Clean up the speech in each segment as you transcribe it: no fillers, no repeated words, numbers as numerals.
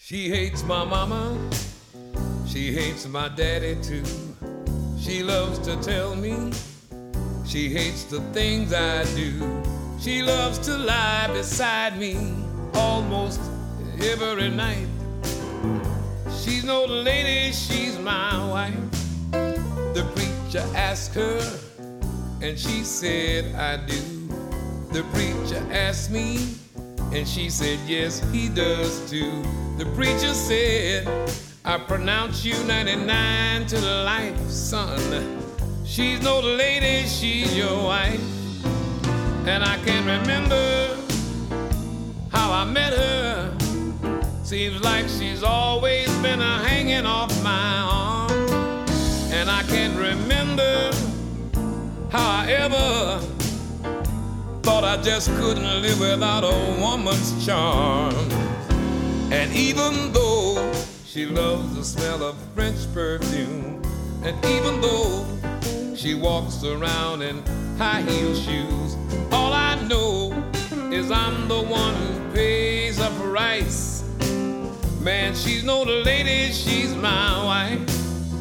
She hates my mama, she hates my daddy too. She loves to tell me she hates the things I do. She loves to lie beside me almost every night. She's no lady, she's my wife. The preacher asked her, and she said, I do. The preacher asked me, and she said, yes, he does too. The preacher said, I pronounce you 99 to life, son. She's no lady, she's your wife. And I can't remember how I met her. Seems like she's always been a hanging off my arm. And I can't remember how I ever thought I just couldn't live without a woman's charm. And even though she loves the smell of French perfume, and even though she walks around in high-heel shoes, all I know is I'm the one who pays the price. Man, she's no lady, she's my wife.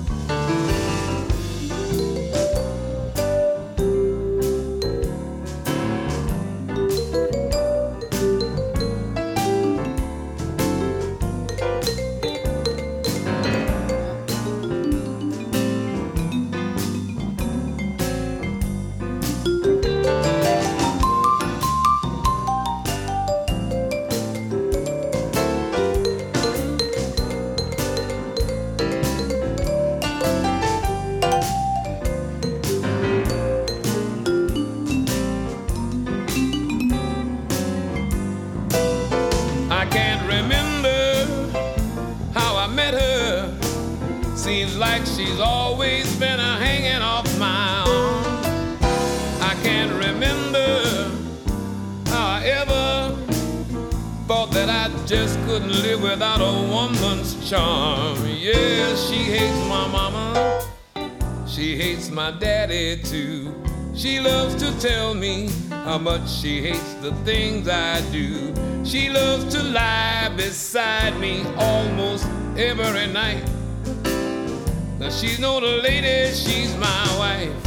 Seems like she's always been a hanging off my arm. I can't remember how I ever thought that I just couldn't live without a woman's charm. Yeah, she hates my mama, she hates my daddy too. She loves to tell me how much she hates the things I do. She loves to lie beside me almost every night. Now she's no lady, she's my wife.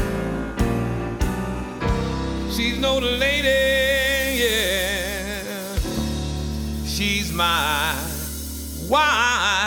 She's no lady, yeah. She's my wife.